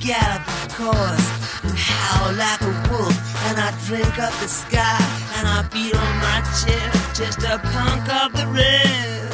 gallop, of course, and howl like a wolf. And I drink up the sky, and I beat on my chest, just a punk of the rest.